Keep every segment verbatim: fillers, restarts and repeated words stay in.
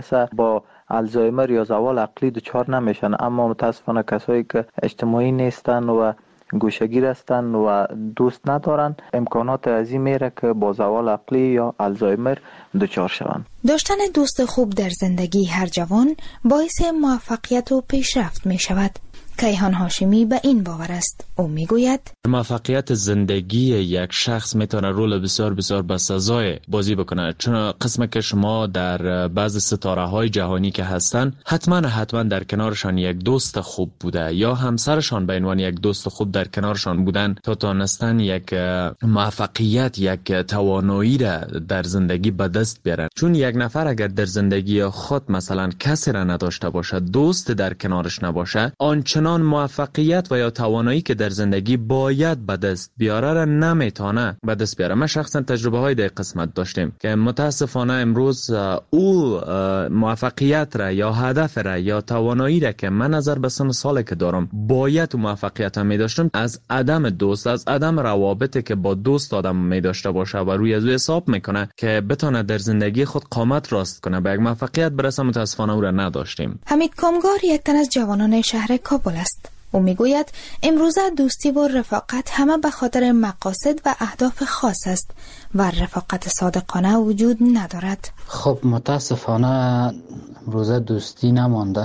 با آلزایمر یا زوال عقلی دچار نمیشن، اما متاسفانه کسایی که اجتماعی نیستن و گوشه‌گیر هستند و دوست ندارن، امکانات عظیم میره که با زوال عقلی یا آلزایمر دچار شوند. داشتن دوست خوب در زندگی هر جوان باعث موفقیت و پیشرفت می شود. کیهان هاشمی به این باور است. او میگوید موفقیت زندگی یک شخص میتونه رول بسیار بسیار بسزای بازی بکنه، چون قسمه که شما در بعض ستاره های جهانی که هستن حتما حتما در کنارشان یک دوست خوب بوده یا همسرشان به عنوان یک دوست خوب در کنارشان بودن تا تونستن یک موفقیت، یک توانایی را در زندگی به دست بیارن. چون یک نفر اگر در زندگی خود مثلا کسی را نداشته باشه، دوست در کنارش نباشه، آنچنان موفقیت و یا توانایی که در زندگی باید به دست بیاره را نمیتونه به دست بیاره. ما شخصا تجربه های در قسمت داشتیم که متاسفانه امروز او موفقیت را یا هدف را یا توانایی را که من نظر به سن سالی که دارم باید موفقیت هم می داشتم، از عدم دوست، از عدم روابطی که با دوست آدم می داشته باشه و روی از او حساب میکنه که بتونه در زندگی خود قامت راست کنه به یک موفقیت برسه، متاسفانه او را نداشتیم. حمید کامگار یک تن از جوانان شهر کابل است. او میگوید امروزه دوستی و رفاقت همه به خاطر مقاصد و اهداف خاص است و رفاقت صادقانه وجود ندارد. خب متاسفانه امروزه دوستی نمانده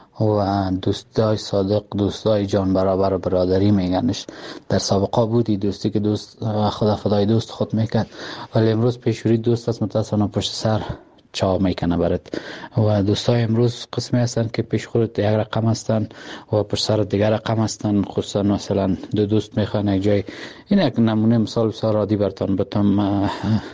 و دوستای صادق، دوستای جان برابر برادری میگنش. در سابقه بودی دوستی که دوست خدا فدای دوست خود میکرد، ولی امروز پیشوری دوست است متاسفانه پشت سر چا میکنه برات. و دوستای امروز قسمی هستن که پیش خودت یک رقم هستن و پشت سر دیگر رقم هستن. خصوصا مثلا دو دوست میخوان یک جای، این یک نمونه مثال بسیار عادی براتون بتم،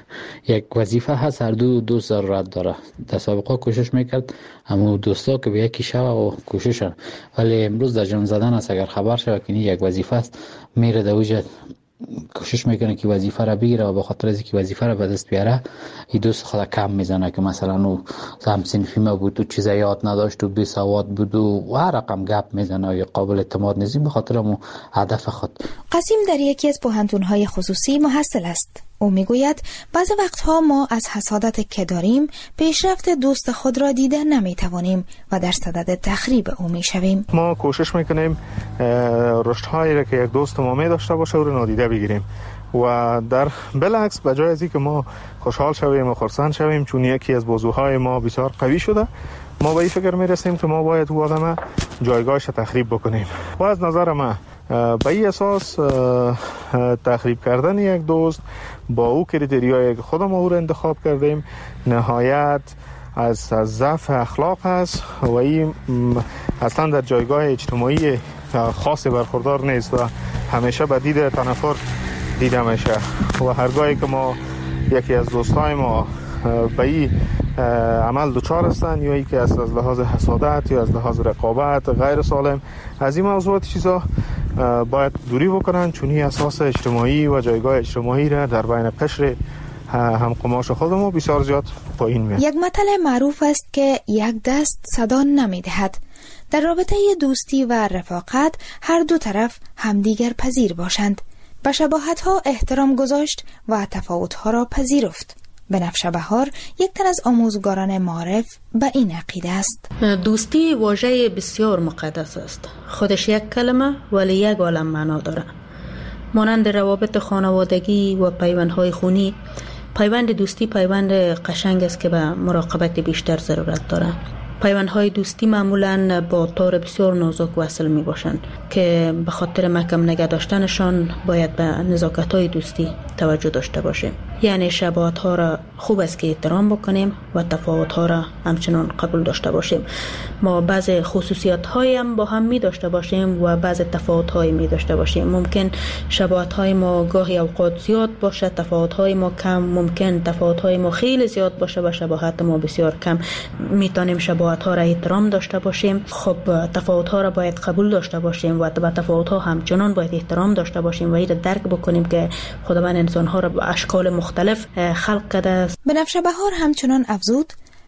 یک وظیفه هست هر دو دوست ضرورت داره. در سابقه کوشش میکرد اما دوستا که به یکی شوه و کوششن، ولی امروز در جان زدن است. اگر خبر شوه که یک وظیفه است میره در وجه کوشش میکنه که وظیفه را بگیره و به خاطر از اینکه وظیفه را به دست بیاره این دوست خود کم میزنه که مثلا او هم صنفی ما بود و چیزا یاد نداشت و بی سواد بود و هر رقم گپ میزنه یا قابل اعتماد نیست به خاطر مو هدف خود. قاسم در یکی از پوهنتون‌های خصوصی محصل است. او میگوید بعضی وقتها ما از حسادت که داریم پیشرفت دوست خود را دیده نمیتوانیم و در صدد تخریب او میشویم. ما کوشش میکنیم رشدهایی را که یک دوست ما می داشته باشه او را نادیده بگیریم و در بالعکس به جای از اینکه ما خوشحال شویم و خرسند شویم چون یکی از بازوهای ما بسیار قوی شده، ما به این فکر میرسیم که ما باید او آدم جایگاهش تخریب بکنیم. و از نظر من به این اساس تخریب کردن یک دوست با او کریتریایی که خودم او را انتخاب کردیم نهایت از ضعف اخلاق است و این اصلا در جایگاه اجتماعی خاصی برخوردار نیست و همیشه به دید تنفر دیده میشه. و هرگاهی که ما یکی از دوستای ما به این عمل دچار هستن یا ای که از لحاظ حسادت یا از لحاظ رقابت غیر سالم از این موضوعات چیزا باید دوری بکنن، چون این اساس اجتماعی و جایگاه اجتماعی را در بین قشر هم قماش خودمون بسیار زیاد پایین میاد. یک متل معروف است که یک دست صدا نمیدهد. در رابطه دوستی و رفاقت هر دو طرف همدیگر پذیر باشند، به شباهت‌ها احترام گذاشت و تفاوت‌ها را پذیرفت. بنفشه بهار یک تن از آموزگاران معارف به این عقیده است. دوستی واژه بسیار مقدس است. خودش یک کلمه ولی یک عالم معنا داره. مانند روابط خانوادگی و پیوندهای خونی، پیوند دوستی پیوند قشنگ است که به مراقبت بیشتر ضرورت داره. پیوندهای دوستی معمولاً با تار بسیار نازک وصل می باشند که به خاطر محکم نگه داشتنشان باید به نزاکت‌های دوستی توجه داشته باشیم. یعنی شباهت‌ها را خوب است که احترام بکنیم و تفاوت‌ها را همچنان قبول داشته باشیم. ما بعض خصوصیات‌های هم با هم می داشته باشیم و بعض تفاوت‌های می داشته باشیم. ممکن شباهت‌های ما گاهی اوقات زیاد باشه، تفاوت‌های ما کم. ممکن تفاوت‌های ما خیلی زیاد باشه و شباهت ما بسیار کم. میتونیم شباهت‌ها را احترام داشته باشیم. خب تفاوت‌ها را باید قبول داشته باشیم و به تفاوت‌ها همچنان باید احترام داشته باشیم و این را درک بکنیم که خداوند انسان‌ها را به اشکال مختلف خلق کرده است. بنفشه بهار همچنان افزود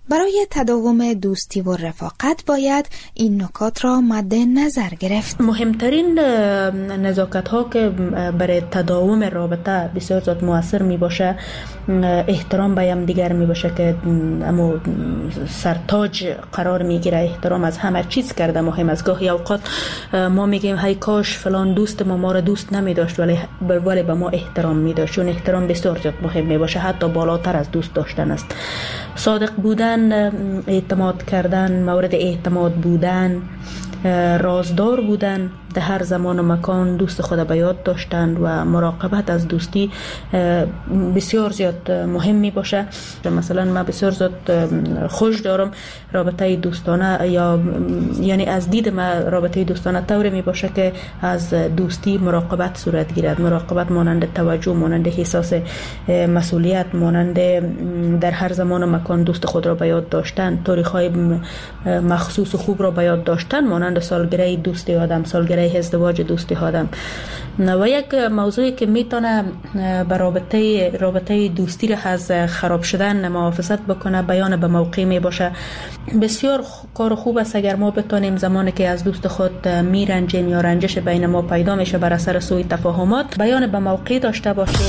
برای تداوم دوستی و رفاقت باید این نکات را مد نظر گرفت. مهمترین نزاکت ها که برای تداوم رابطه بسیار زیاد مؤثر می باشه احترام به هم دیگر می باشه که اما سرتاج قرار می گیره. احترام از همه چیز کرده مهم است. گاهی اوقات ما میگیم هی کاش فلان دوست ما ما را دوست نمی داشت ولی ولی به ما احترام می داشت. چون احترام بسیار زیاد مهم می باشه، حتی بالاتر از دوست داشتن است. صادق بودن، اعتماد کردن، مورد اعتماد بودن، رازدار بودن، در هر زمان و مکان دوست خود به یاد داشتن و مراقبت از دوستی بسیار زیاد مهم می باشه. مثلا من بسیار زیاد خوش دارم رابطه دوستانه، یا یعنی از دید من رابطه دوستانه طوری می باشه که از دوستی مراقبت صورت گیرد. مراقبت مانند توجه، مانند احساس مسئولیت، مانند در هر زمان و مکان دوست خود را به یاد داشتن، تاریخ‌های مخصوص و خوب را به یاد داشتن، مانند سالگره دوستی آدم، سالگره ازدواج دوستی آدم. و یک موضوعی که میتونه به رابطه رابطه دوستی را از خراب شدن محافظت بکنه بیان به موقع می باشه. بسیار کار خوب است اگر ما بتونیم زمانی که از دوست خود میرنجیم یا رنجش بین ما پیدا میشه بر اثر سوء تفاهمات بیان به موقع داشته باشیم.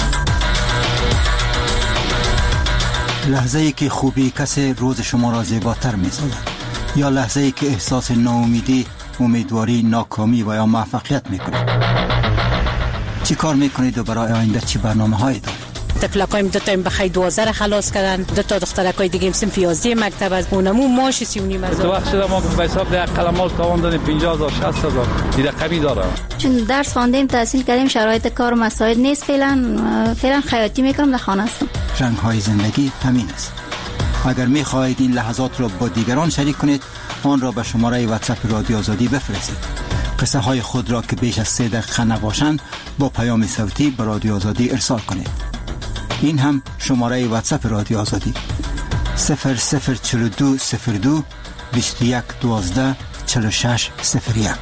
لحظه ای که خوبی کسی روز شما را زیباتر می‌سازد، یا لحظه ای که احساس ناامیدی، امیدواری، ناکامی و یا موفقیت میکنید. چی کار میکنید و برای آینده چی برنامه هایی دارید؟ تفلقایم دو تا بخای دوازده خلاص کردن، دو تا دخترکای دیگه صنف یازده مکتب از اونمو ماش سی و نیم هزار. تو وقت شده ما به حساب ده قلمال تاوان دادیم پنجاه هزار شصت هزار دیگه کمی داره. چون درس خواندیم تحصیل کردیم شرایط کار مساعد نیست، فعلا فعلا خیاطی میکنم در خانه هستم. رنگ های زندگی همین است. اگر میخواهید این لحظات را با دیگران شریک کنید آن را به شماره واتساپ رادیو آزادی بفرستید. قصه های خود را که بیش از سه دقیقه نباشند با پیام صوتی به رادیو آزادی ارسال کنید. این هم شماره واتساپ رادیو آزادی صفر صفر چهل و دو صفر دو بیست و یک دوازده چهل و شش صفر یک.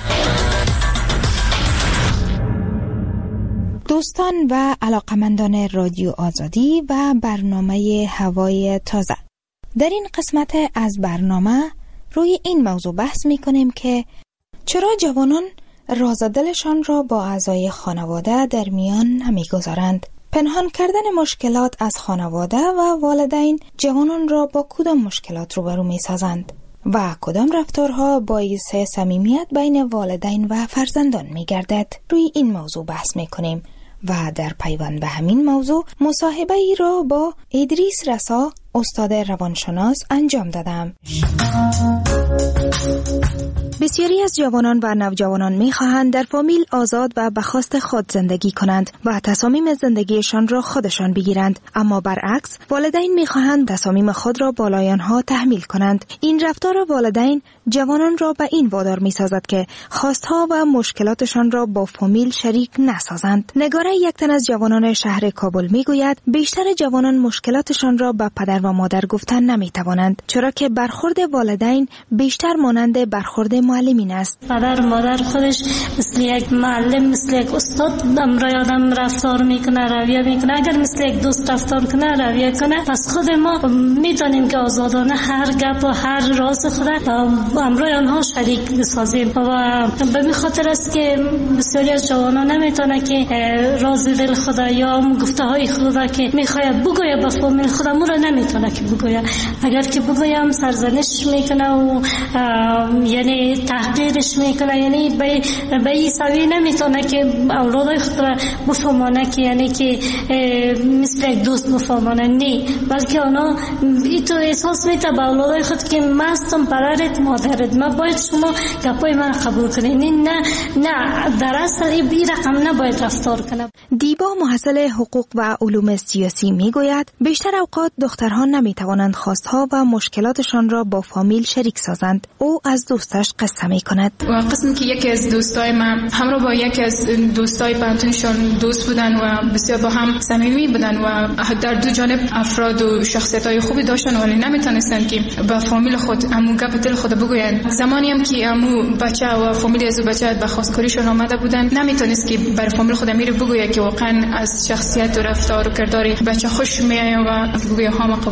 دوستان و علاقمندان رادیو آزادی و برنامه هوای تازه، در این قسمت از برنامه روی این موضوع بحث می کنیم که چرا جوانان راز دلشان را با اعضای خانواده در میان نمی گذارند. پنهان کردن مشکلات از خانواده و والدین جوانان را با کدام مشکلات روبرو می سازند و کدام رفتارها باعث صمیمیت بین والدین و فرزندان می گردد. روی این موضوع بحث می کنیم و در پیوند به همین موضوع مصاحبه ای را با ادریس رسا استاد روانشناس انجام دادم. بسیاری از جوانان و نوجوانان می‌خواهند در فامیل آزاد و به خواست خود زندگی کنند و تصامیم زندگیشان را خودشان بگیرند، اما برعکس والدین می‌خواهند تصامیم خود را بالای آنها تحمیل کنند. این رفتار والدین جوانان را به این وادار می‌سازد که خواستها و مشکلاتشان را با فامیل شریک نسازند. نگاره یک تن از جوانان شهر کابل می‌گوید بیشتر جوانان مشکلاتشان را به پدر و مادر گفتن نمی‌توانند، چرا که برخورد والدین بیشتر مانند برخورد معلمین است. پدر و مادر خودش مثل یک معلم، مثل یک استاد امرای آدم رفتار میکنه، رویه میکنه. اگر مثل یک دوست رفتار کنه، رویه کنه، پس خود ما میتونیم که آزادانه هر گپ و هر راز خود امرای آنها شریک بسازیم. و به این خاطر است که بسیاری از جوانان نمیتونه که راز دل خود یا گفته های خود که میخواد بگویه به فامیل خود امور نمیتونه که بگویه. اگر که بگویم سرزنش میکنه و یعنی تحقیرش میکنه، یعنی به به این سوی نمیتونه که اولادای خود را بفهمانه که یعنی که مثل یک دوست بفهمانه، نه، بلکه اونا اینطور احساس میته به اولادای خود که من هستم پدرت مادرت، من باید شما گپای من قبول کنید. نه نه در اصل این رقم نباید رفتار کنه. دیبا محصل حقوق و علوم سیاسی میگوید بیشتر اوقات دخترها نمیتوانند خواستها و مشکلاتشان را با فامیل شریک سازند. او از دوستش قصه می کند. و قسمی که یکی از دوستای من همراه با یکی از دوستای پانتونشون دوست بودن و بسیار با هم صمیمی بودن و در دو جانب افراد و شخصیت‌های خوبی داشتن، ولی نمیتونستن که با فامیل خود امو گپ دل خود بگوین. زمانی هم که امو بچه و فامیل از بچه به خواستگاریشون آمده بودن، نمیتونست که بر فامیل خود امیر بگوید که واقعا از شخصیت و رفتار و کردار بچه خوش میاد و بگوید ها ما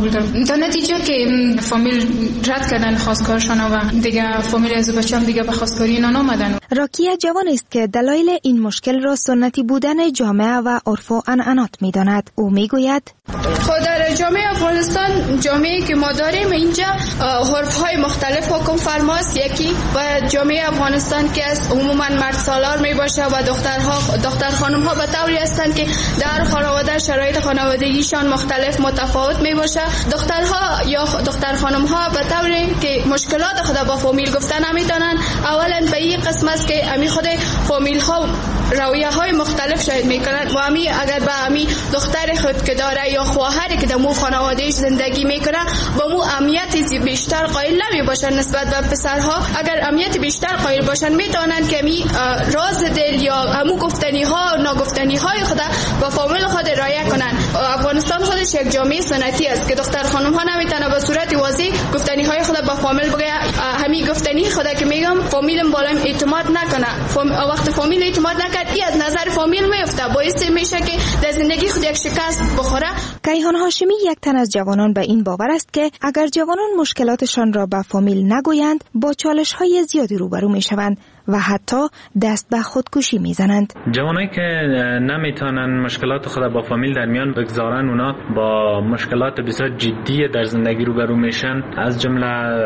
قبول دارم. در نتیجه که فامیل رد کردن خواستگارشان و دیگه فامیل از بچه‌ام دیگه به خواستگاری اینا نامدن. راکیه جوان است که دلایل این مشکل را سنتی بودن جامعه و عرف و عنعنات می‌داند. او میگوید خود در جامعه افغانستان، جامعه‌ای که ما داریم اینجا عرف‌های مختلف حکم فرماست. یکی و جامعه افغانستان که از عموما مرد سالار میباشه و دخترها دختر خانم‌ها به طوری هستند که در خانواده شرایط خانوادگیشان مختلف متفاوت میباشه. دخترها یا دختر خانم‌ها به طوری که مشکلات خود با فامیل گفتن نمیتونن. اولا به این قسم است که امی خود فامیل‌ها رویه‌های مختلف شاید میکنن و امی اگر به امی دختر خود که داره یا خواهری که در مو خانوادهش زندگی میکنه با مو اهمیتی بیشتر قائل نمی باشن نسبت به پسرها. اگر اهمیت بیشتر قائل باشن میتونن که می راز دل یا همو گفتنی ها و ناگفتنی های خود با فامیل خود رعایت کنن. افغانستان خودش یک جامعه سنتی است که دختر خانم ها نمیتونه به صورت واضح گفتنی های خود با فامیل بگه. همین گفتنی خود که میگم فامیلم بالا اعتماد نکنه. فام... وقت فامیل اعتماد نکرد ای از نظر فامیل میفته باعث میشه که در زندگی خود یک شکست بخوره. کیهان هاشمی یک تن از جوانان به این باور است که اگر جوانان مشکلاتشان را به فامیل نگویند با چالش‌های زیادی روبرو می‌شوند و حتی دست به خودکشی میزنند. جوانایی که نمیتونن مشکلات خود با فامیل در میان بگذارن اونا با مشکلات بسیار جدی در زندگی روبرو میشن. از جمله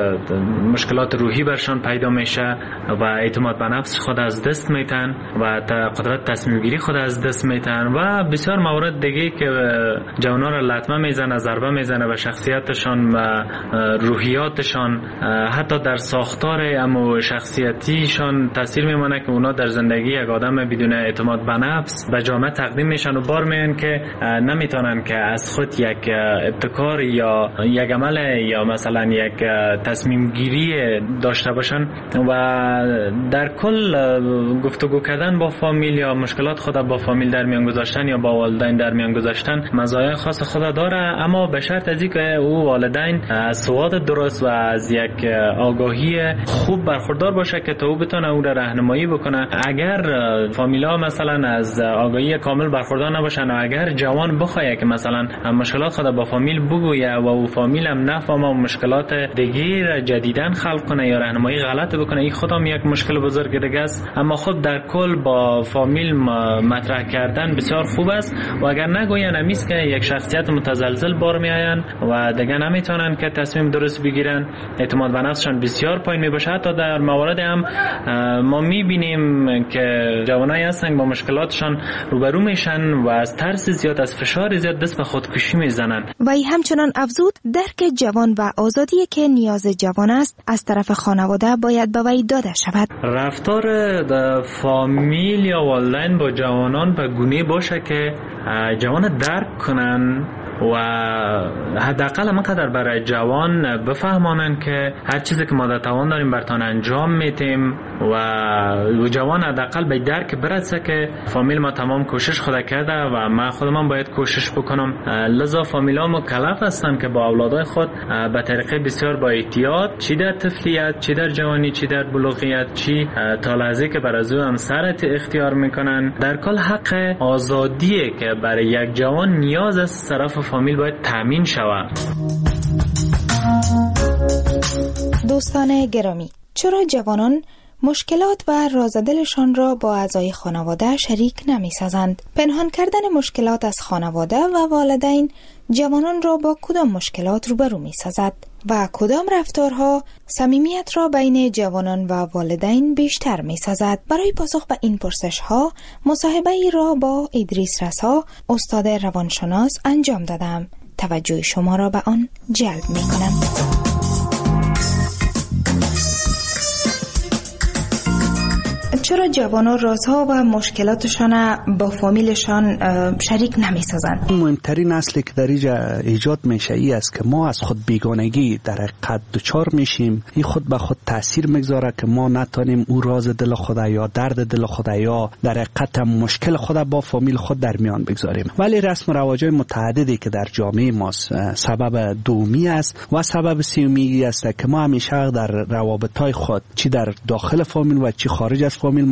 مشکلات روحی برشان پیدا میشه و اعتماد به نفس خود از دست میتن و قدرت تصمیم گیری خود از دست میتن و بسیار موارد دیگه که جوانا را لطمه میزنه، ضربه میزنه به شخصیتشان و روحیاتشان، حتی در ساختار امو شخصیتیشان تاثیر میمونه که اونا در زندگی یک آدم بدون اعتماد به نفس به جامعه تقدیم میشن و بار میان که نمیتونن که از خود یک ابتکار یا یک عمل یا مثلا یک تصمیم گیری داشته باشن و در کل گفتگو کردن با فامیل یا مشکلات خود با فامیل در میان گذاشتن یا با والدین در میان گذاشتن مزایای خاص خود داره، اما به شرط از اینکه او والدین از سواد درست و از یک آگاهی خوب برخوردار باشه که تا او بتونه او را راهنمایی بکنه. اگر فامیلا مثلا از آگاهی کامل برخوردار نباشن و اگر جوان بخواد که مثلا مشکلات خود با فامیل بگویه و او فامیل هم نفهمه و مشکلات دیگه جدیدن خلق کنه یا راهنمایی غلط بکنه، این خودم یک مشکل بزرگ دیگه است. اما خود در کل با فامیل مطرح کردن بسیار خوب است و اگر نگوین همیست که یک شخصیت متزلزل بار میآین و دیگه نمیتونن که تصمیم درست بگیرن، اعتماد به نفسشان بسیار پایین میباشه. حتی در موارد هم ما میبینیم که جوانایی هستن با مشکلاتشان روبرو میشن و از ترس زیاد، از فشار زیاد دست به خودکشی میزنن. و ای همچنان افزود درک جوان و آزادی که نیاز جوان است از طرف خانواده باید به وی داده شود. رفتار فامیل یا والدین با جوانان به گونه باشه که جوان درک کنن و حداقل همانقدر برای جوان بفهمانن که هر چیزی که ما در توان داریم برتان انجام میتیم و جوان حداقل به درک برسه که فامیل ما تمام کوشش خود کرده و ما خودم باید کوشش بکنم. لذا فامیل ها مکلف هستن که با اولادای خود به طریقه بسیار با احتیاط، چی در طفلیت، چی در جوانی، چی در بلوغیت، چی تا لحظه که بر از او همسرت اختیار میکنن، در کل حق آزادیه که برای یک جوان نیاز از طرف فامیل باید تامین شود. دوستان گرامی، چرا جوانان مشکلات و رازدلشان را با اعضای خانواده شریک نمی سازند؟ پنهان کردن مشکلات از خانواده و والدین جوانان را با کدام مشکلات روبرو می سازد و کدام رفتارها صمیمیت را بین جوانان و والدین بیشتر می سازد؟ برای پاسخ به این پرسش ها مصاحبه ای را با ادریس رسا، استاد روانشناس انجام دادم. توجه شما را به آن جلب می کنم. چرا جوانان رازها و مشکلاتشان با فامیلشان شریک نمی سازند؟ مهمترین اصلی که در اینجا ایجاد میشه ای است که ما از خود بیگانگی در حقیقت دچار میشیم. این خود به خود تاثیر میگذاره که ما نتونیم او راز دل خود یا درد دل خود یا در حقیقت مشکل خود با فامیل خود در میان بگذاریم. ولی رسم و رواج‌های متعددی که در جامعه ما سبب دومی است و سبب سومی است که ما همیشه در روابط‌های خود چی در داخل فامیل و چی خارج از فامیل ما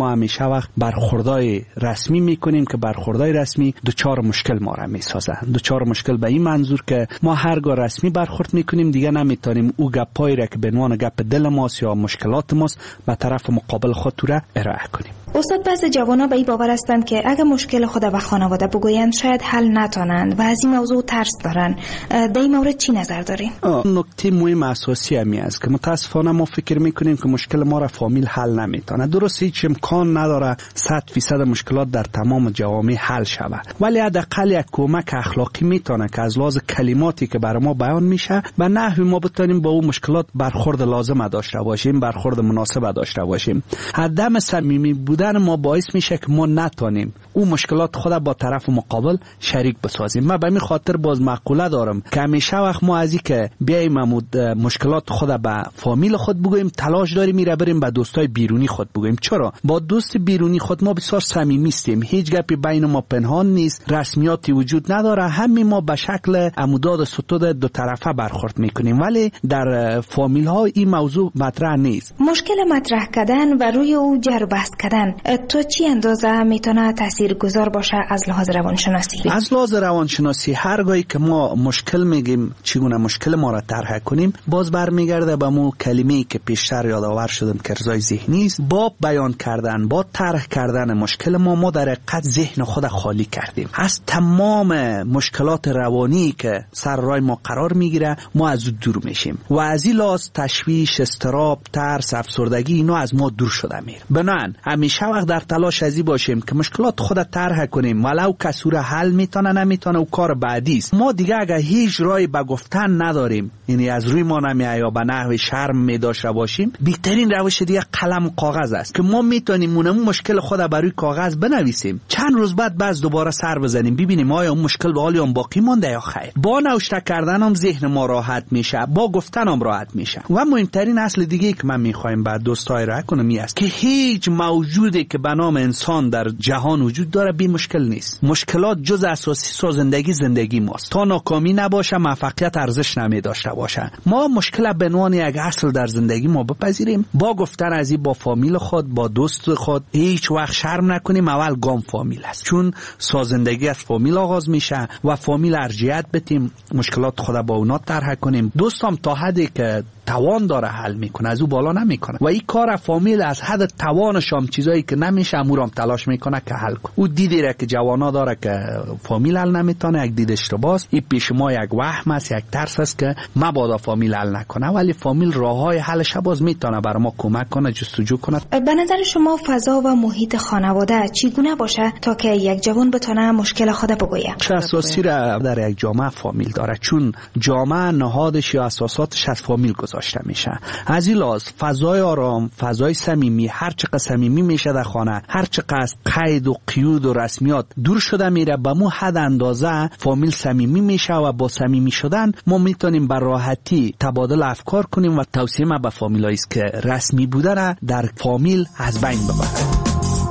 ما همیشه وقت برخوردای رسمی میکنیم که برخوردای رسمی دوچار مشکل ما را میسازه. دوچار مشکل به این منظور که ما هرگاه رسمی برخورد میکنیم دیگه نمیتونیم او گپایی را که به عنوان گپ دل ماست یا مشکلات ماست به طرف مقابل خود را ارائه کنیم. استاد، بعضی جوانا به این باور هستند که اگر مشکل خود به خانواده بگویند شاید حل نتونند و از این موضوع ترس دارن. در این مورد چی نظر دارین؟ نکته مهم اساسی همی است که متاسفانه ما فکر میکنیم که مشکل ما را فامیل حل نمیتونه. درست هیچ امکان نداره صد فیصد مشکلات در تمام جوامع حل شود، ولی حداقل یک کمک اخلاقی میتونه که از لحاظ کلماتی که بر ما بیان میشه به نحوی ما بتونیم با اون مشکلات برخورد لازم داشته باشیم، برخورد مناسب داشته باشیم. عدم صمیمی بودن ما باعث میشه که ما نتونیم اون مشکلات خود با طرف مقابل شریک بسازیم. من به این خاطر باز مقوله دارم که همیشه وقت ما از اینکه بیایم مشکلات خود به فامیل خود بگوییم تلاش داریم میره بریم به دوستای بیرونی خود بگوییم. چرا؟ با دوست بیرونی خود ما بسیار صمیمی هستیم، هیچ گپی بین ما پنهان نیست، رسمیاتی وجود نداره، همین ما به شکل عموداد ستود دو طرفه برخورد میکنیم، ولی در فامیل ها این موضوع مطرح نیست. مشکل مطرح کردن و روی او جر و بحث کردن تو چی اندازه میتونه تاثیرگذار باشه از لحاظ روانشناسی؟ از لحاظ روانشناسی هرگاهی که ما مشکل میگیم چگونه مشکل ما را طرح کنیم باز برمیگرده به مو کلمه‌ای که پیشتر یادآور شدم که ارضای ذهنی است. با بیان کردن با طرح کردن مشکل ما ما در حقیقت ذهن خود خالی کردیم از تمام مشکلات روانی که سر راه ما قرار میگیره. ما از او دور میشیم و از این لحاظ تشویش، اضطراب، ترس، افسردگی اینا از ما دور شده میره. بنابراین همیشه وقت در تلاش ازی باشیم که مشکلات خود طرح کنیم، ولو کسی را حل میتونه نمیتونه و کار بعدی است. ما دیگه اگه هیچ راهی به گفتن نداریم، یعنی از روی ما نمیاد یا به نحو شرم میداشته باشیم، بهترین روش دیگه قلم و کاغذ است که ما میتونیم اون مشکل خود بر روی کاغذ بنویسیم، چند روز بعد باز دوباره سر بزنیم ببینیم آیا اون مشکل به حال اون باقی مونده یا خیر. با نوشته کردن هم ذهن ما راحت میشه، با گفتن هم راحت میشه. و مهمترین اصل دیگه که من میخوایم بعد دوستای را کنم این است که هیچ موجودی که به نام انسان در جهان وجود داره بی مشکل نیست. مشکلات جز اساسی سازندگی زندگی ماست. تا ناکامی نباشه موفقیت ارزش نمی داشته باشه. ما مشکل به عنوان یک اصل در زندگی ما بپذیریم، با گفتن از این با فامیل خود، با دوست خود هیچ وقت شرم نکنیم. اول گام فامیل است، چون سازندگی از فامیل آغاز میشه و فامیل ارجحیت بدیم، مشکلات خود با اونا طرح کنیم. دوستم تا حدی که توان داره حل میکنه، از او بالا نمیکنه و این کار فامیل از حد توانش هم چیزایی که نمیشه امورام تلاش میکنه که حل کنه. او دیدی را که جوانا داره که فامیل حل نمیتونه، یک دید اشتباهه. این پیش ما یک وهم است، یک ترس است که مبادا فامیل حل نکنه، ولی فامیل راههای حلش باز میتونه برای ما کمک کنه، جستجو کنه. به نظر شما فضا و محیط خانواده چگونه باشه تا که یک جوان بتونه مشکل خود بگویه؟ چه اساسی را در یک جامعه فامیل داره، چون جامعه نهادش یا اساساتش از فامیل گذاشته میشه. از این لحاظ فضای آرام، فضای صمیمی، هر چقدر صمیمی میشه در خانه، هر چقدر قید و قیود و رسمیات دور شده میره، به مو حد اندازه فامیل صمیمی میشه و با صمیمی شدن ما میتونیم بر راحتی تبادل افکار کنیم و توصیه ما به فامیلایی است که رسمی بودن در فامیل از بین ببرن.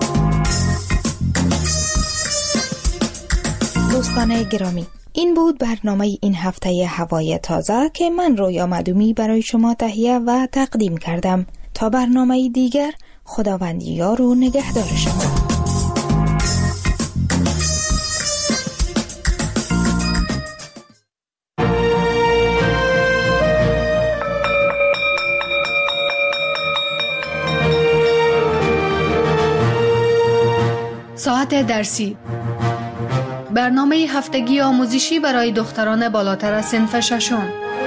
دوستان گرامی، این بود برنامه این هفته هوای تازه که من رویا مدومی برای شما تهیه و تقدیم کردم. تا برنامه دیگر، خداوند یار و نگهدار شما. ساعت درسی، برنامه هفتگی آموزشی برای دختران بالاتر از صنف ششم.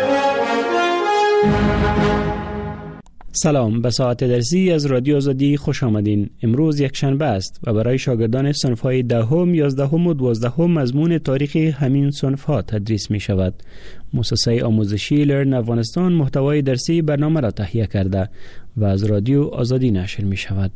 سلام، به ساعت درسی از رادیو آزادی خوش آمدین. امروز یک شنبه است و برای شاگردان صنف‌های دهم، یازدهم و دوازدهم مضمون تاریخ همین صنف‌ها تدریس می شود. مؤسسه آموزشی لرن افغانستان محتوای درسی برنامه را تهیه کرده و از رادیو آزادی نشر می شود.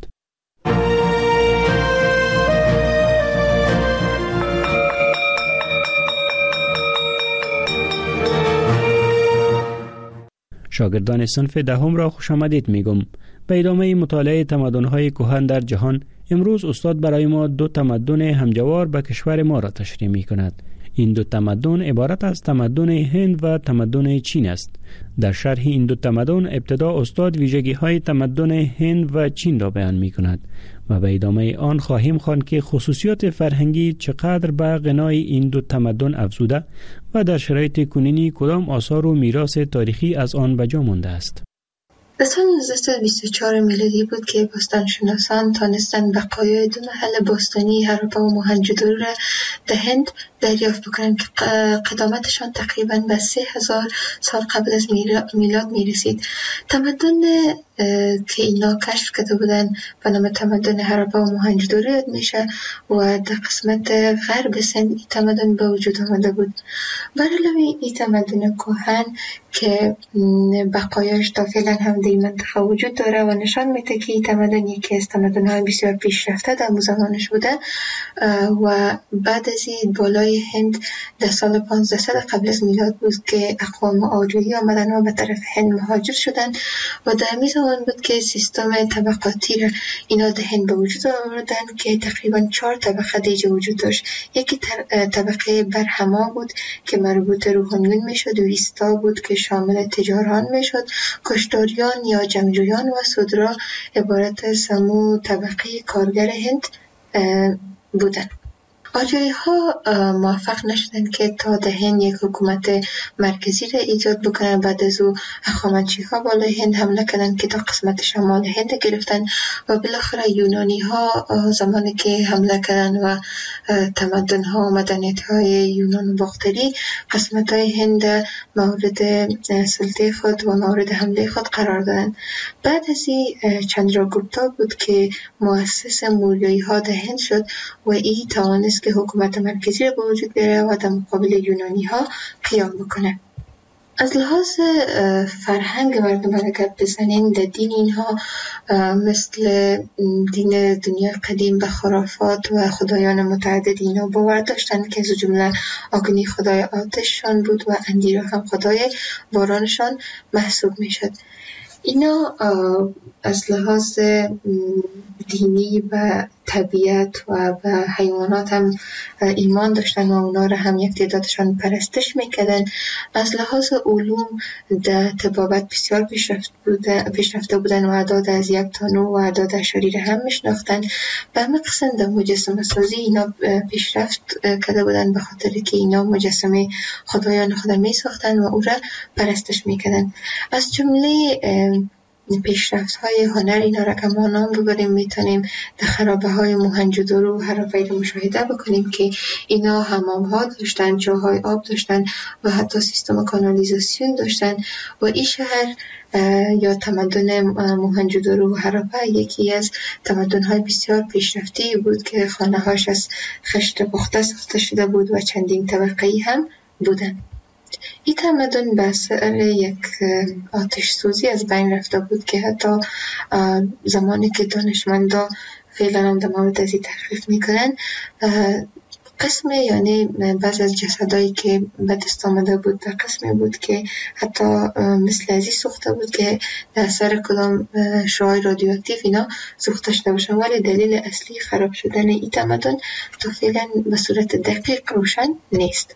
شاگردان صنف دهم را خوش آمدید میگم. به ادامه مطالعه تمدن‌های کهن در جهان، امروز استاد برای ما دو تمدن همجوار به کشور ما را تشریح می‌کند. این دو تمدن عبارت از تمدن هند و تمدن چین است. در شرح این دو تمدن ابتدا استاد ویژگی‌های تمدن هند و چین را بیان می‌کند. و به ادامه آن خواهیم خواند که خصوصیات فرهنگی چقدر به غنای این دو تمدن افزوده و در شرایط کنونی کدام آثار و میراث تاریخی از آن به جا مانده است. در سال نوزده و بیست و چهار میلادی بود که باستانشناسان تانستن بقایای دو محل باستانی هراپا و موهنجودارو را در هند دریافت بکنن که قدامتشان تقریباً به سه هزار سال قبل از میلاد میرسید. تمدن که اینا کشف کرده بودن به نام تمدن هراپا و موهنجودارو یاد میشه و در قسمت غرب سند این تمدن به وجود آمده بود. برعلاوه این تمدن کهن که بقایاش تا فعلا هم در منطقه وجود داره و نشان میده که این تمدن یکی از تمدن‌های بسیار پیشرفته در اون زمانش بوده و بعد از این بالای هند در سال پانزده قبل از میلاد بود که اقوام آریایی آمدن و به طرف هند مهاجر شدن و در همین زمان بود که سیستم طبقاتی را اینا در هند به وجود آوردن که تقریبا چهار طبقه دیگه وجود داشت. یکی طبقه برهما بود که مربوط روحانیون میشد و ویستا بود که شامل تجاران میشد. کشتاریان یا جنگجویان و سودرا عبارت از سمو طبقه کارگر هند بودن. آریایی ها موفق نشدن که تا در هند یک حکومت مرکزی را ایجاد بکنن. بعد از او هخامنشی ها بالای هند حمله کردن که تا قسمت شمال هند گرفتن و بالاخره یونانی ها زمانی که حمله کردن و تمدن ها و مدنیت های یونان و باختری قسمت های هند مورد سلطه خود و مورد حمله خود قرار دادن. بعد از این چندراگوپتا بود که مؤسس موریایی ها در هند شد و این توانست که حکومت مرکزی را به وجود بیاره و در مقابل یونانی ها قیام بکنه. از لحاظ فرهنگ مردم اگر بزنیم در دین اینها مثل دین دنیا قدیم به خرافات و خدایان متعدد اینا باور داشتن که از جمله آگنی خدای آتششان بود و اندیرا هم خدای بارانشان محسوب می شد. اینا از لحاظ دینی و طبیعت و به حیوانات هم ایمان داشتن و اونا را هم یک تعدادشان پرستش میکردن. از لحاظ علوم در طبابت بسیار پیشرفت بوده، پیشرفته بودن و اعداد از یک تا نه و اعداد اشاری را هم میشناختن. به همه قسم در مجسمه سازی اینا پیشرفت کرده بودن به خاطر که اینا مجسمه خدایان خود میساختن و او را پرستش میکردن. از جمله پیشرفت های هنر اینا را که ما نام ببریم میتونیم در خرابه های موهنجودارو و هراپا را مشاهده بکنیم که اینا حمام ها داشتن، جاهای آب داشتن و حتی سیستم کانالیزاسیون داشتن و این شهر یا تمدن موهنجودارو و هراپا یکی از تمدن های بسیار پیشرفته بود که خانه هاش از خشت پخته ساخته شده بود و چندین طبقه‌ای هم بودن. این تمدن به اثر یک آتش سوزی از بین رفته بود که حتی زمانی که دانشمندا فعلا هم در مورد از این تحقیق میکنن قسم یعنی بعض از جسدایی که به دست آمده بود در قسمی بود که حتی مثل ازی سوخته بود که در اثر کدام شعاع رادیواکتیو اینا سوخته شده باشن، ولی دلیل اصلی خراب شدن این تمدن تا فعلا به صورت دقیق روشن نیست.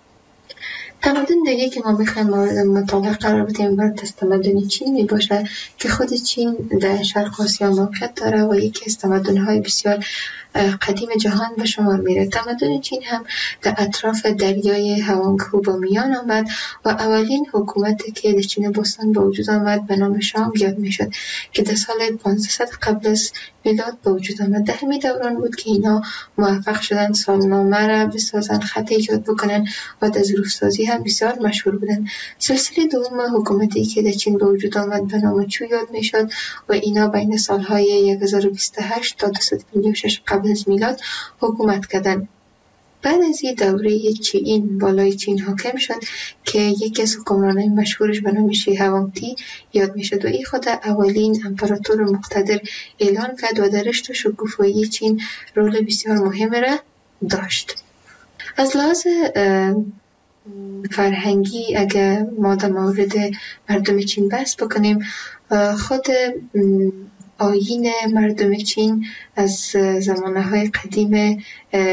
تمدن دیگه که ما بخوایم مورد مطالعه قرار بدیم باید از تمدن چین می باشه که خود چین در شرق آسیا موقعیت داره و یکی از تمدن‌های بسیار قدیم جهان به شمار میره. تمدن چین هم در اطراف دریای هوانگهو با میان آمد و اولین حکومتی که در چین باستان به وجود آمد به نام شانگ یاد میشد که در سال پانصد قبل از میلاد به وجود آمد. در همین دوران بود که اینا موفق شدن سالنامه را بسازن، خط ایجاد بکنن و در ظروف‌سازی هم بسیار مشهور بودن. سلسله دوم حکومتی که در چین به وجود آمد به نام چو یاد میشد و اینا بین سالهای هزار و بیست و هشت تا دویست و پنجاه و شش قبل از میلاد حکومت کردن. بعد از این دوره چین بالای چین حاکم شد که یکی از حکمرانای مشهورش به نام شی هوانگتی یاد میشد و این خود اولین امپراتور مقتدر اعلان کرد و در رشد و شکوفایی چین رول بسیار مهم را داشت. از لحاظ فرهنگی اگر ما در مورد مردم چین بحث بکنیم، خود آیین مردم چین از زمانه‌های قدیم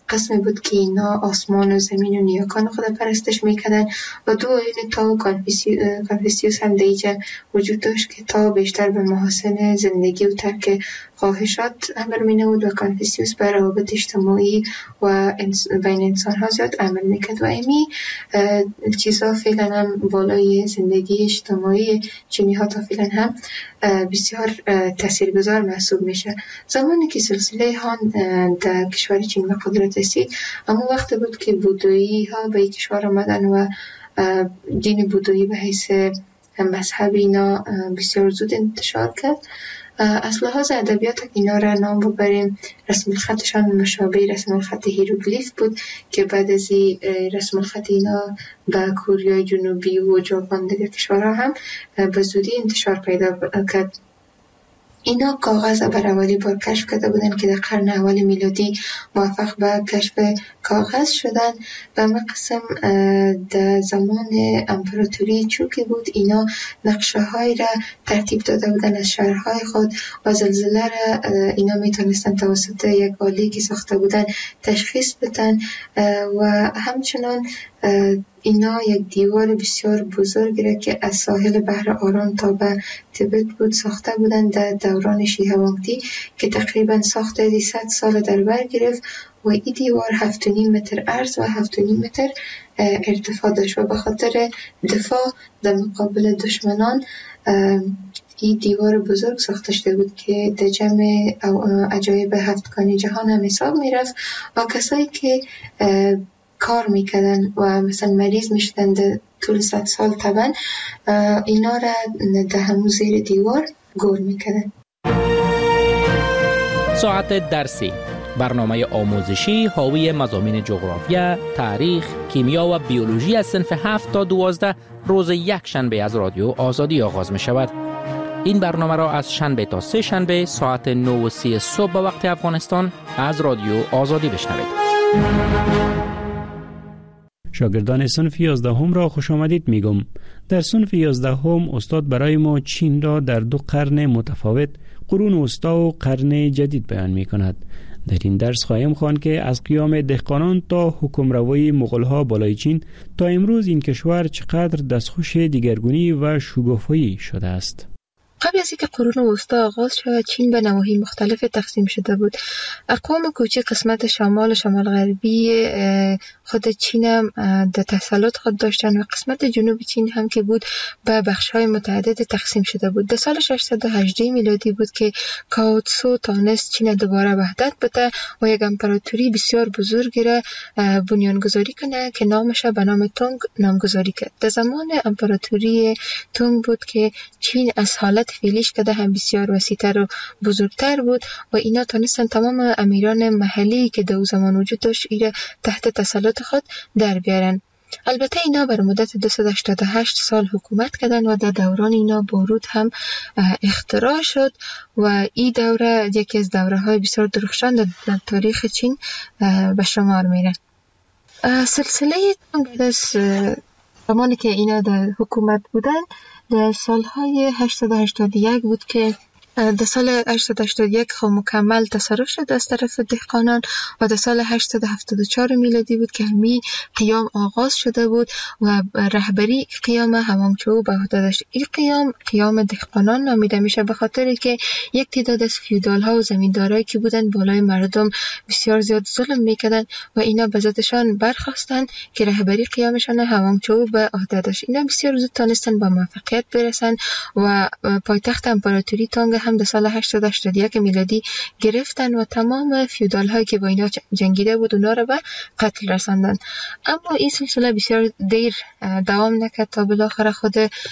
قسمی بود که اینا آسمان و زمین و نیاکان خود پرستش میکردن و دو آیین تا و کانفوسیوس هم دیجا وجود داشت که تا بیشتر به محاسن زندگی و ترک خواهشات عمل می نمود و کانفوسیوس بر روابط اجتماعی و بین انسان ها زیاد عمل میکرد و امی چیزها فعلا هم بالای زندگی اجتماعی چینی ها تا فعلا هم بسیار تاثیرگذار محسوب میشه. زمانی که سلسله هان در کشور چین به قدرت رسید اما وقت بود که بودایی ها به کشور آمدن و دین بودایی به حیث مذهب اینا بسیار زود انتشار کرد. از لحاظ ادبیات اینا را نام ببریم رسم الخطشان مشابه رسم الخط هیروگلیف بود که بعد از رسم الخط اینا به کره جنوبی و ژاپن دیگر کشورها هم به زودی انتشار پیدا کرد. اینا کاغذ بر اولی بار کشف کرده بودن که در قرن اول میلادی موفق به کشف کاغذ شدن و ما قسم در زمان امپراتوری چون که بود اینا نقشه های را ترتیب داده بودن از شهرهای خود و زلزله را اینا میتونستن توسط یک آله که ساخته بودن تشخیص بدن و همچنان اینا یک دیوار بسیار بزرگ را که از ساحل بحر آرام تا به تبت بود ساخته بودند در دوران شیه وانگتی که تقریبا ساخته صد سال در بر گرفت و این دیوار هفت و نیم متر عرض و هفت و نیم متر ارتفاع داشت و به خاطر دفاع در مقابل دشمنان این دیوار بزرگ ساخته شده بود که در جمع عجایب هفتگانی جهان هم حساب می رفت و کسایی که کار میکردن و مثلا مریض میشدن در طول صد سال طبعا اینا را در همون زیر دیوار گور میکردن. ساعت درسی، برنامه آموزشی حاوی مضامین جغرافیا، تاریخ، کیمیا و بیولوژی از صنف هفت تا دوازده روز یک شنبه از رادیو آزادی آغاز می شود. این برنامه را از شنبه تا سه شنبه ساعت نه و سی صبح به وقت افغانستان از رادیو آزادی بشنوید. شاگردان صنف یازدهم را خوش آمدید میگم. در صنف یازدهم استاد برای ما چین را در دو قرن متفاوت، قرون وسطی و قرن جدید بیان می کند. در این درس خواهیم خواند که از قیام دهقانان تا حکمروایی مغول‌ها بالای چین تا امروز این کشور چقدر دستخوش دیگرگونی و شگفت‌هایی شده است. قبل از اینکه قرون وسطی آغاز شود چین به نواحی مختلف تقسیم شده بود. اقوام کوچک قسمت شمال و شمال غربی خود چین هم در تسلط خود داشتن و قسمت جنوب چین هم که بود به بخش‌های متعدد تقسیم شده بود. در سال ششصد و هجده میلادی بود که کاو تسو تانست چین دوباره وحدت بده و یک امپراتوری بسیار بزرگی را بنیانگذاری کنه که نامش به نام تونگ نامگذاری کرد. در زمان امپراتوری تونگ بود که چین از حالت فعلیش که هم بسیار وسیع‌تر و بزرگتر بود و اینا تونستن تمام امیران محلی که در زمان وجود داشت ایره تحت تسلط خود در بیارن. البته اینا بر مدت دویست و هشتاد و هشت سال حکومت کردن و در دوران اینا باروت هم اختراع شد و این دوره یکی از دوره های بسیار درخشان در تاریخ چین به شمار میره. سلسله تونگ از زمانی که اینا در حکومت بودن در سالهای هشتصد و هشتاد و یک بود که در سال هشتصد و هشتاد و یک خب مکمل تصرف شد از طرف دهقانان و در سال هشتصد و هفتاد و چهار میلادی بود که همی قیام آغاز شده بود و رهبری قیام هوانگچو به عهده داشت. این قیام قیام دهقانان نامیده میشه به خاطر که یک تعداد از فیودال ها و زمیندارایی که بودن بالای مردم بسیار زیاد ظلم میکردن و اینا به ذاتشان برخواستن که رهبری قیامشان هوانگچو به عهده داشت. اینا بسیار زود تونستن به موفقیت برسن و پایتخت امپراتوری تونگ هم در سال هشتصد و هشتاد و یک میلادی گرفتن و تمام فیودال هایی که با اینا جنگیده بود اونا رو به قتل رساندن. اما این سلسله بسیار دیر دوام نکرد تا بالاخره خود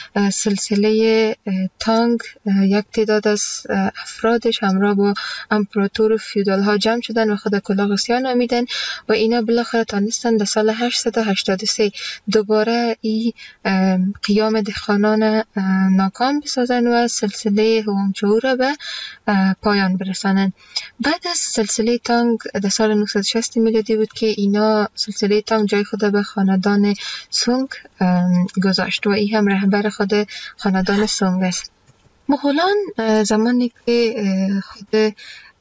سلسله تانگ یک تعداد از افرادش همراه با امپراتور و فیودال ها جمع شدن و خود کلاغسیا نامیدن و اینا بالاخره تانستن در سال هشتصد و هشتاد و سه دوباره این قیام دهقانان ناکام بسازن و سلسله هوانگچو را به پایان برسانن. بعد از سلسله تانگ در سال نهصد و شصت میلادی بود که اینا سلسله تانگ جای خود به خاندان سونگ گذاشت و این هم رهبر خود خاندان سونگ است. مغولان زمانی که خود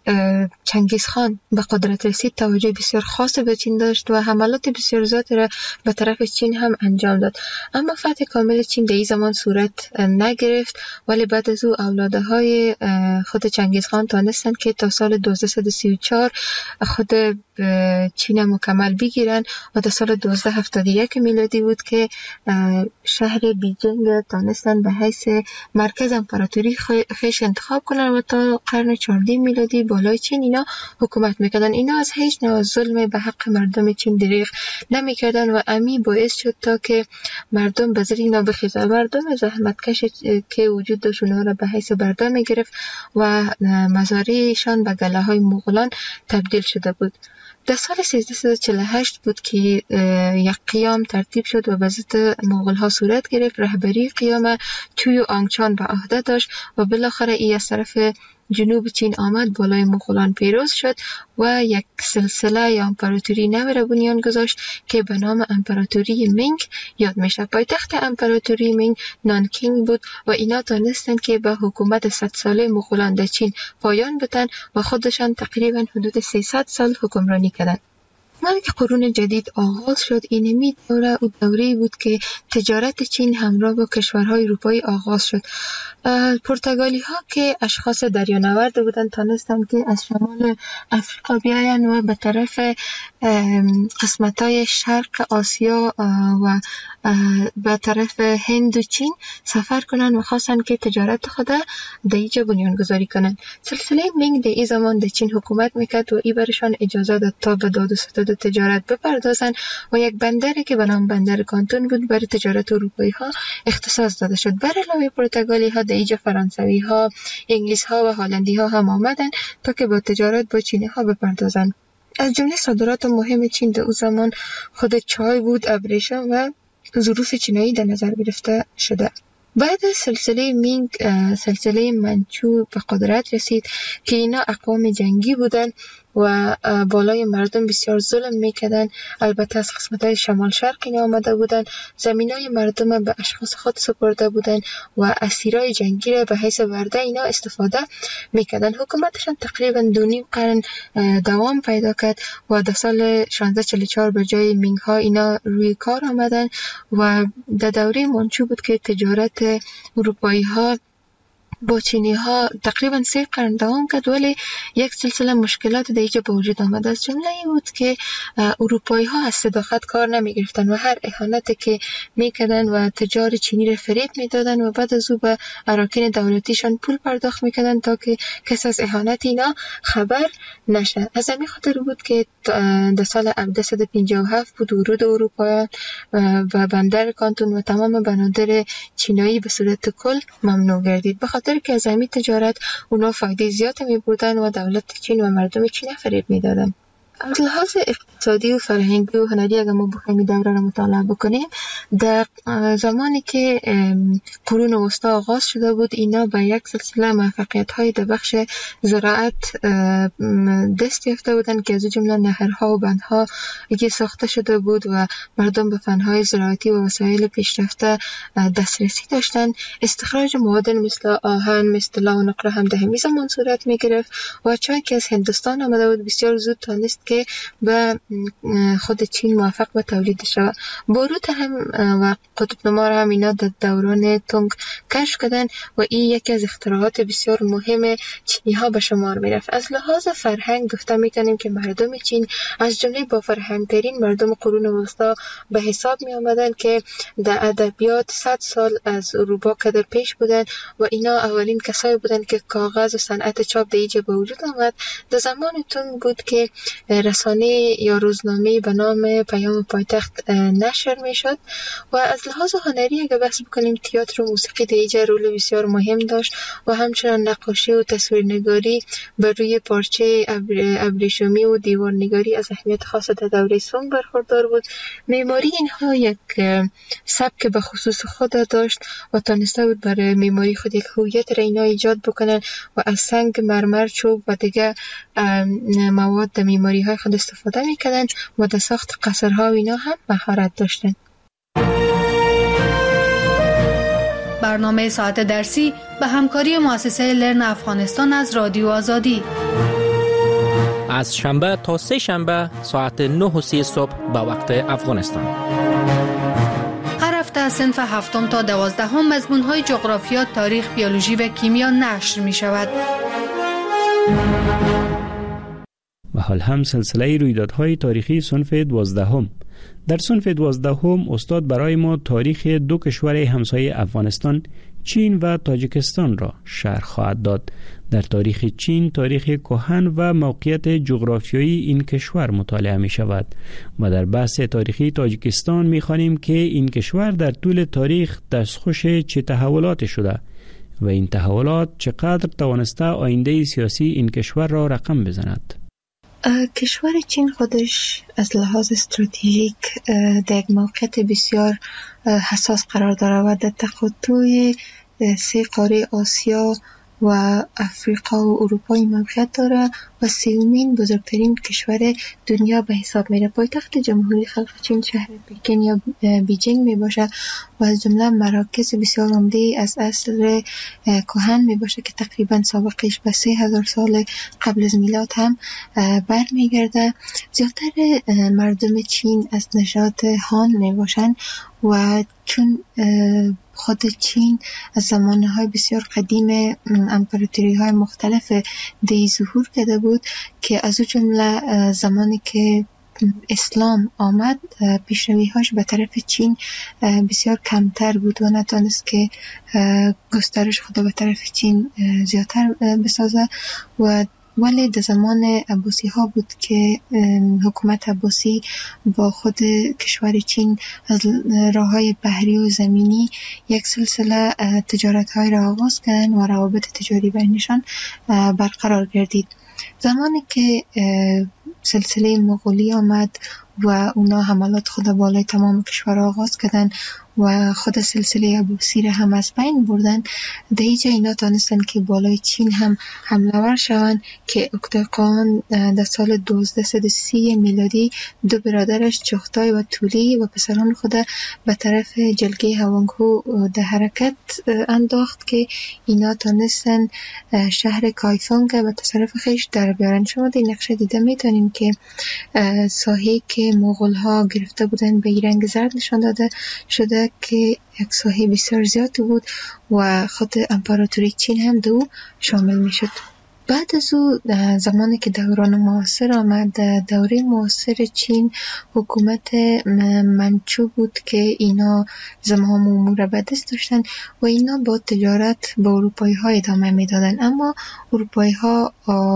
چنگیز خان به قدرت رسید توجه بسیار خاص به چین داشت و حملات بسیار زیادی را به طرف چین هم انجام داد. اما فتح کامل چین در این زمان صورت نگرفت، ولی بعد از او اولادهای خود چنگیز خان تانستند که تا سال دوازده سی و چهار خود چین مکمل بگیرن و در سال دوازده هفتاد و یک میلادی بود که شهر بیجینگ تانستند به حیث مرکز امپراتوری خیش انتخاب کنن و تا قرن چهاردهم میلادی بالای چین اینا حکومت میکردن. اینا از هیچ نوع ظلم به حق مردم چین دریغ نمیکردن و امی باعث شد تا که مردم به زیر اینا بخیزن. مردم زحمتکش که وجود داشت اونها را به حیث بردار میگرفت و مزارعشان به گله های مغولان تبدیل شده بود. در سال سیزده و چهل و هشت بود که یک قیام ترتیب شد و به ضد مغول ها صورت گرفت. رهبری قیام چوی آنگچان به عهده داشت و بالاخره ای از طرف جنوب چین آمد، بالای مغولان پیروز شد و یک سلسله یا امپراتوری نو را بنیان گذاشت که به نام امپراتوری مینگ یاد میشه. پایتخت امپراتوری مینگ نانکینگ بود و اینا تانستند که به حکومت صد ساله مغولان در چین پایان بدن و خودشان تقریبا حدود سیصد سال حکمرانی کردند. زمانی که قرون جدید آغاز شد، اینمی دوره او دوره‌ای بود که تجارت چین همراه با کشورهای اروپایی آغاز شد. پرتغالی ها که اشخاص دریانورد بودند تانستند که از شمال افریقا بیاین و به طرف قسمت‌های شرق آسیا و به طرف هند و چین سفر کنند و خواستند که تجارت خود در اینجا بنیان گذاری کنند. سلسله مینگ در این زمان در چین حکومت میکرد و ای برشان اجازه داد تا به داد و ستد تجارت بپردازند و یک بندری که به نام بندر کانتون بود برای تجارت اروپایی ها اختصاص داده شد. بر علاوه پرتغالی ها در اینجا فرانسوی ها، انگلیس ها و هلندی ها هم آمدند تا که با تجارت با چینی ها بپردازند. از جمله صادرات مهم چین در اون زمان خود چای بود، ابریشم و ظروف چینایی در نظر گرفته شده. بعد از سلسله مینگ سلسله منچو به قدرت رسید که اینا اقوام جنگی بودن و بالای مردم بسیار ظلم میکردن. البته از قسمت‌های شمال شرق اینا آمده بودن، زمینای مردم به اشخاص خود سپرده بودن و اسیرای جنگی را به حیث ورده اینا استفاده میکردن. حکومتشان تقریبا دو نیم قرن دوام پیدا کرد و در سال شانزده چهل و چهار به جای مینگ ها اینا روی کار آمدن و در دوره منچو بود که تجارت اروپایی ها با چینی ها تقریبا سه قرن دوام کرد، ولی یک سلسله مشکلات در اینجا به وجود آمد. از جمله این بود که اروپایی ها از صداقت کار نمی گرفتن و هر اهانتی که میکردن و تجار چینی را فریب میدادن و بعد از او به اراکین دولتیشان پول پرداخت میکردن تا که کس از اهانت اینا خبر نشه. از همین خاطر بود که در سال هفتصد و پنجاه و هفت بود ورود اروپاییان و بندر کانتون و تمام بنادر چینایی به صورت کل ممنوع گردید، به خاطر که از همین تجارت اونا فایده زیادی می بردن و دولت چین و مردم چین فریب می دادن. از لحاظ اقتصادی و فرهنگی و هنری اگر ما بخوایم این دوره را مطالعه بکنیم، در زمانی که قرون وسطا آغاز شده بود اینا به یک سلسله موفقیت‌های در بخش زراعت دست یافته بودند که از جمله نهرها و بندها که ساخته شده بود و مردم به فن‌های زراعتی و وسایل پیشرفته دسترسی داشتند. استخراج معادن مثل آهن، مثل لا و نقره هم در همین زمان صورت می‌گرفت و چای که از هندوستان آمده بود بسیار زود تانست که به خود چین موفق به تولید شود. باروت هم و قطب نما هم اینا در دوران تونگ کشف کردن و این یکی از اختراعات بسیار مهم چینی ها به شمار می رفت. از لحاظ فرهنگ گفته می کنیم که مردم چین از جمله با فرهنگ ترین مردم قرون وسطا به حساب می آمدن که در ادبیات صد سال از اروپا قدر پیش بودن و اینا اولین کسایی بودن که کاغذ و صنعت چاپ در اینجا به وجود آمد. در زمان تونگ بود که رسانه یا روزنامه به نام پیام پایتخت نشر می شد و از لحاظ هنری اگر بحث بکنیم تئاتر و موسیقی در اینجا رول بسیار مهم داشت و همچنان نقاشی و تصویرنگاری بر روی پارچه ابریشمی و دیوارنگاری از اهمیت خاص در دوره سونگ برخوردار بود. معماری اینها یک سبک به خصوص خود داشت و تانسته بود برای معماری خود یک هویت را اینا ایجاد بکنن و از سنگ، مرمر، چوب و دیگر مواد در معماری های خود استفاده میکردن و در ساخت قصرها و اینا هم مهارت داشتن. برنامه ساعت درسی به همکاری مؤسسه لرن افغانستان از رادیو آزادی. از شنبه تا سه شنبه ساعت نه و سی صبح به وقت افغانستان. هر هفته صنف هفتم تا دوازدهم مضمون‌های جغرافیا، تاریخ، بیولوژی و کیمیا نشر می شود. و حال هم سلسله رویدادهای تاریخی صنف دوازدهم. در صنف دوازدهم استاد برای ما تاریخ دو کشور همسایه افغانستان، چین و تاجیکستان را شرح خواهد داد. در تاریخ چین تاریخ کهن و موقعیت جغرافیایی این کشور مطالعه می شود و در بحث تاریخی تاجیکستان می خوانیم که این کشور در طول تاریخ دستخوش چه تحولات شده و این تحولات چقدر توانسته آینده سیاسی این کشور را رقم بزند. کشور چین خودش از لحاظ استراتژیک در یک موقعیت بسیار حساس قرار دارد و در تقاطع سه قاره آسیا و افریقا و اروپا موقعیت دارد و سومین بزرگترین کشور دنیا به حساب میره. پایتخت جمهوری خلق چین شهر پکن یا بیجینگ می باشه و از جمله مراکز بسیار عمده از عصر کهن می باشه که تقریبا سابقش به سه هزار سال قبل از میلاد هم بر می گرده. زیادتر مردم چین از نژاد هان می باشن و چون خود چین از زمانهای بسیار قدیم امپراتوری های مختلف دی ظهور کرده بود که از او جمله زمانی که اسلام آمد پیشروی هاش به طرف چین بسیار کمتر بود و نتونست که گسترش خود به طرف چین زیادتر بسازه و ولی در زمان عباسی ها بود که حکومت عباسی با خود کشور چین از راه های بحری و زمینی یک سلسله تجارت های را آغاز کردن و روابط تجاری بینشان برقرار گردید. زمانی که سلسله مغولی آمد و اونا حملات خود بالای تمام کشور آغاز کردن و خود سلسله عباسی را هم از بین بردن، در اینجا اینا تانستن که بالای چین هم حمله ور شوند که اکتاقان در سال دوازده سی میلادی دو برادرش چغتای و تولی و پسران خود به طرف جلگه هوانگهو در حرکت انداخت که اینا تانستن شهر کایفونگ به تصرف خیش در بیارن. شما در نقشه دیده میتونیم که ساحه‌ای که مغول ها گرفته بودن به رنگ زرد نشان داده شده که یک ساحه بسیار زیاد بود و خود امپراتوری چین هم دو شامل می شد. بعد از او زمانی که دوران معاصر آمد، دوره معاصر چین حکومت منچو بود که اینا زمام امور به دست داشتن و اینا با تجارت با اروپایی ها ادامه می دادن، اما اروپایی ها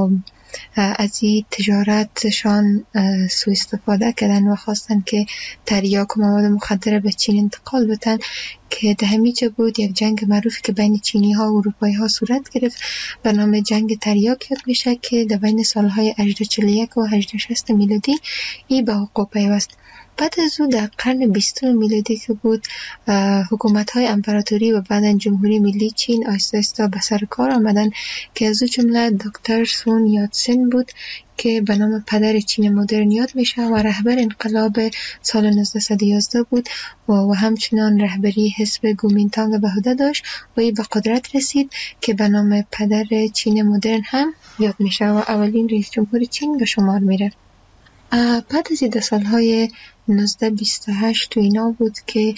از این تجارتشان سوء استفاده کردن و خواستن که تریاک و مواد مخدر به چین انتقال بدن که در همیجا بود یک جنگ معروف که بین چینی ها و اروپایی ها صورت گرفت به نام جنگ تریاک یاد میشه که در بین سالهای هجده چهل و یک و هجده شصت میلادی ای به حقوق پیوست. بعد از او در قرن بیستم میلادی که بود حکومت های امپراتوری و بعداً جمهوری ملی چین آهسته آهسته به سر کار آمدن که از او جمله دکتر سون یاتسن بود که به نام پدر چین مدرن یاد میشه و رهبر انقلاب سال نوزده یازده بود و, و همچنان رهبری حزب کومینتانگ به عهده داشت و ای به قدرت رسید که به نام پدر چین مدرن هم یاد میشه و اولین رئیس جمهور چین به شمار میره. بعد از این سالهای نوزده بیست و هشت تو اینا بود که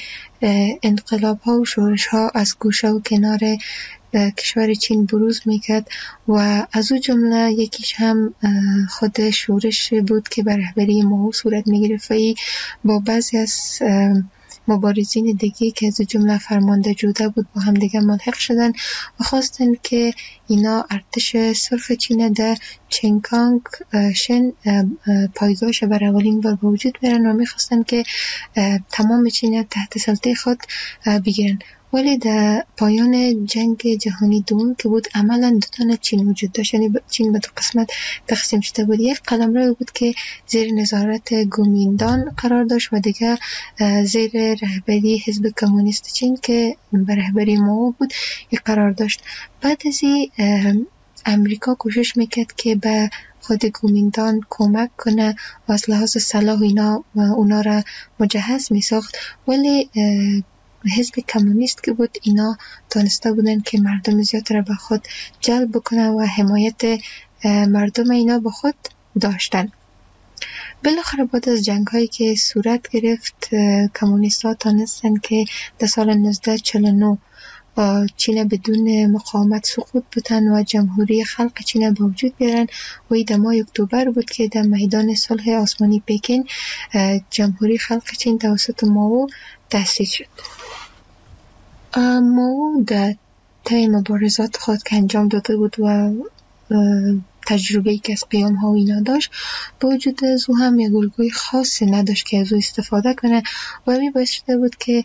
انقلاب ها و شورش ها از گوشه و کنار کشور چین بروز میکرد و از او جمله یکیش هم خود شورش بود که به رهبری ماو صورت میگرفت و با بعضی از مبارزین دیگه که از جمله فرمانده جوده بود با هم دیگه ملحق شدن و خواستن که اینا ارتش سرخ چین در چنگانگ شن پایگاهش بر اولین بار به وجود بیارن و میخواستن که تمام چین تحت سلطه خود بگیرن. ولی در پایان جنگ جهانی دوم که بود عملا دو تا چین وجود داشت، یعنی چین به دو قسمت تقسیم شده بود. یک قلمرو بود که زیر نظارت کومینتان قرار داشت و دیگه زیر رهبری حزب کمونیست چین که به رهبری ماو بود یک قرار داشت. بعد از این امریکا کوشش میکرد که به خود کومینتان کمک کنه و از لحاظ سلاح اینا و اونا را مجهز میساخت، ولی حزب کمونیست که بود اینا تانسته بودن که مردم زیاد را به خود جلب بکنه و حمایت مردم اینا به خود داشتند. بالاخره بعد از جنگ هایی که صورت گرفت کمونیست ها تانستن که در سال نوزده چهل و نه چین بدون مقاومت سقوط بودن و جمهوری خلق چین به وجود بیارن و این در ماه اکتبر بود که در میدان صلح آسمانی پکین جمهوری خلق چین توسط مائو تأسیس شد. مائو در طی مبارزات خود که انجام داده بود و تجربه‌ای که از قیام ها و اینا داشت، با وجود از او هم یک الگوی خاصی نداشت که از او استفاده کنه و همین باعث شده بود که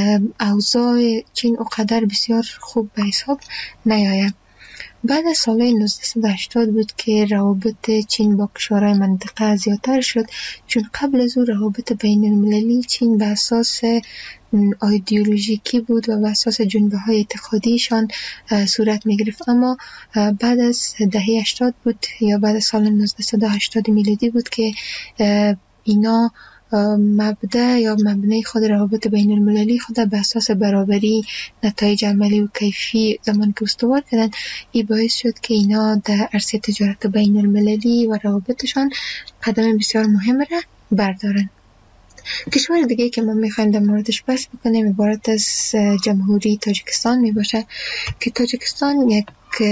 اوضاع چین اونقدر بسیار خوب به حساب نیاید. بعد از سال نوزده هشتاد بود که روابط چین با کشورهای منطقه زیادتر شد، چون قبل از او روابط بین المللی چین به اساس ایدئولوژیکی بود و به اساس جنبه های اعتقادیشان صورت می گرفت. اما بعد از دهه هشتاد بود یا بعد از سال نوزده هشتاد میلادی بود که اینا مبدأ یا مبنای خود روابط بین المللی خود به اساس برابری، نتایج عملی و کیفی زمان که استوار کردن، این باعث شد که اینا در عرصه تجارت بین المللی و روابطشان قدم بسیار مهم را بردارن. کشور دیگه که ما میخوایم در موردش بحث بکنیم عبارت از جمهوری تاجیکستان می باشه که تاجیکستان یک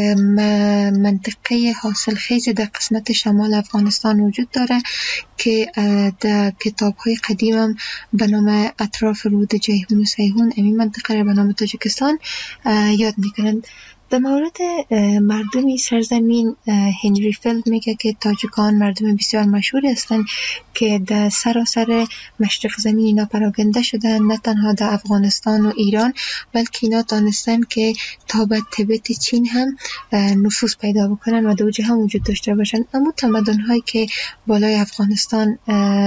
منطقه حاصل خیز در قسمت شمال افغانستان وجود داره که در کتاب های قدیم هم به نام اطراف رود جیهون و سیهون این منطقه را به نام تاجیکستان یاد میکنند. در مورد مردمی سرزمین هنری فیلد میگه که تاجیکان مردم بسیار مشهوری هستند که در سراسر مشرق زمین اینا پراگنده شدن، نه تنها در افغانستان و ایران بلکه اینا دانستن که تا به تبت چین هم نفوذ پیدا بکنن و دوجه هم وجود داشته باشن. اما تمدن هایی که بالای افغانستان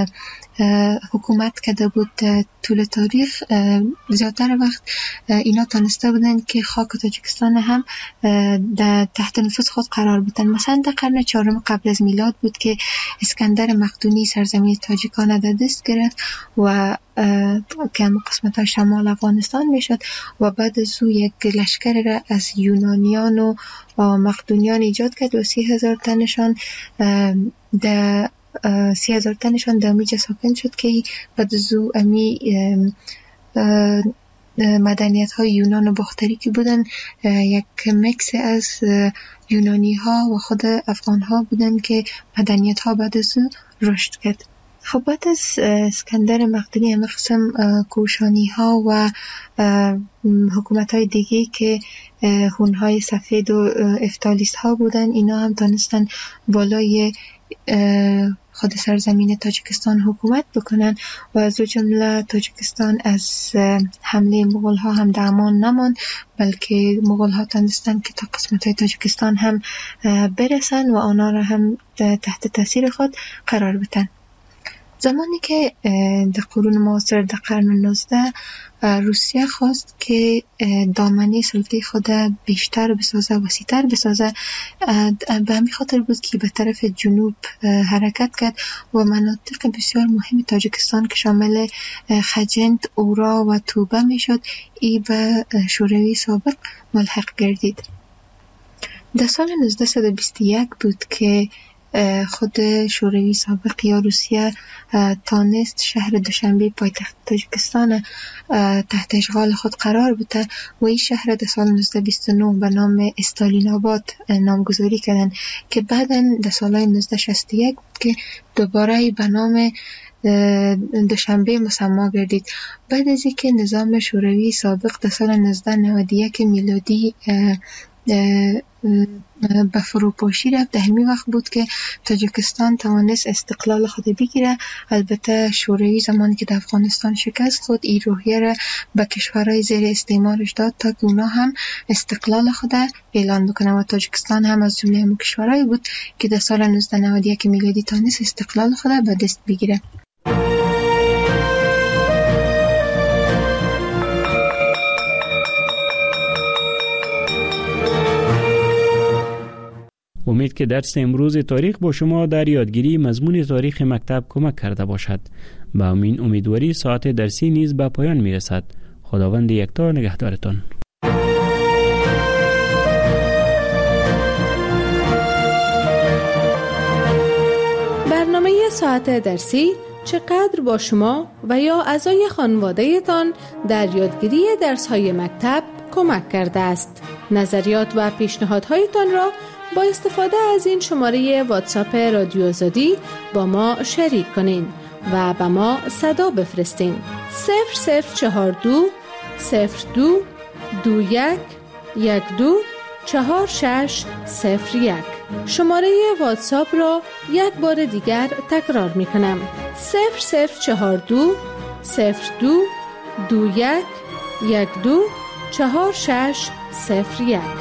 حکومت کرده بود طول تاریخ، زیادتر وقت اینا تانسته بودن که خاک تاجیکستان هم در تحت نفوذ خود قرار بدن. مثلا در قرن چهارم قبل از میلاد بود که اسکندر مقدونی سرزمین تاجیکان در دست گرفت و که هم قسمت های شمال افغانستان میشد و بعد از او یک لشکر را از یونانیان و مقدونیان ایجاد کرد و سی هزار تنشان در سی هزار تنشان در امیجا ساکن شد که بعد از او امی مدنیت های یونان و باختری که بودن یک مکس از یونانی ها و خود افغان ها بودن که مدنیت ها بعد از او رشد کرد. خب بعد از اسکندر مقدونی همه قسم کوشانی ها و حکومت های دیگه که هون های سفید و افتالیست ها بودن، اینا هم دانستن بالای خود سرزمین تاجیکستان حکومت بکنن و از جمله تاجیکستان از حمله مغول ها هم در امان نمان، بلکه مغول ها تانستن که تا قسمت های تاجیکستان هم برسن و آنها را هم تحت تاثیر خود قرار بدن. زمانی که در قرون معاصر در قرن نوزده روسیه خواست که دامنه سلطه خود بیشتر بسازه، وسیع‌تر بسازه، به همین خاطر بود که به طرف جنوب حرکت کرد و مناطق بسیار مهم تاجیکستان که شامل خجند، اورا و توبه میشد ای به شوروی سابق ملحق گردید. در سال نوزده بیست و یک بود که خود شوروی سابق یا روسیه تانست شهر دوشنبه پایتخت تاجیکستان تحت اشغال خود قرار بده و این شهر در سال نوزده بیست و نه به نام استالین آباد نامگذاری کردن که بعداً در سال نوزده شصت و یک بود که دوباره به نام دوشنبه مسما گردید. بعد از اینکه نظام شوروی سابق در سال نوزده نود و یک میلادی به فروپاشی رفت، در همین وقت بود که تاجیکستان توانست استقلال خود بگیره. البته شوروی زمانی که در افغانستان شکست خود این روحیه را به کشورهای زیر استعمارش داد تا که اونا هم استقلال خود اعلان بکنه و تاجیکستان هم از جمله هم کشورهایی بود که در سال نوزده نود و یک میلادی توانست استقلال خود به دست بگیره. امید که درس امروز تاریخ با شما در یادگیری مضمون تاریخ مکتب کمک کرده باشد. با امین امیدواری ساعت درسی نیز به پایان می رسد. خداوند یکتا نگهدارتان. ساعت درسی چقدر با شما و یا اعضای خانواده تان در یادگیری درس‌های مکتب کمک کرده است. نظریات و پیشنهادهایتان را با استفاده از این شماره واتساپ رادیو آزادی با ما شریک کنین و به ما صدا بفرستین. صفر صفر چهار دو صفر دو دو یک یک دو چهار شش صفر یک. شماره واتساپ را یک بار دیگر تکرار می کنم. صفر صفر چهار دو صفر دو دو یک یک دو چهار شش صفر یک.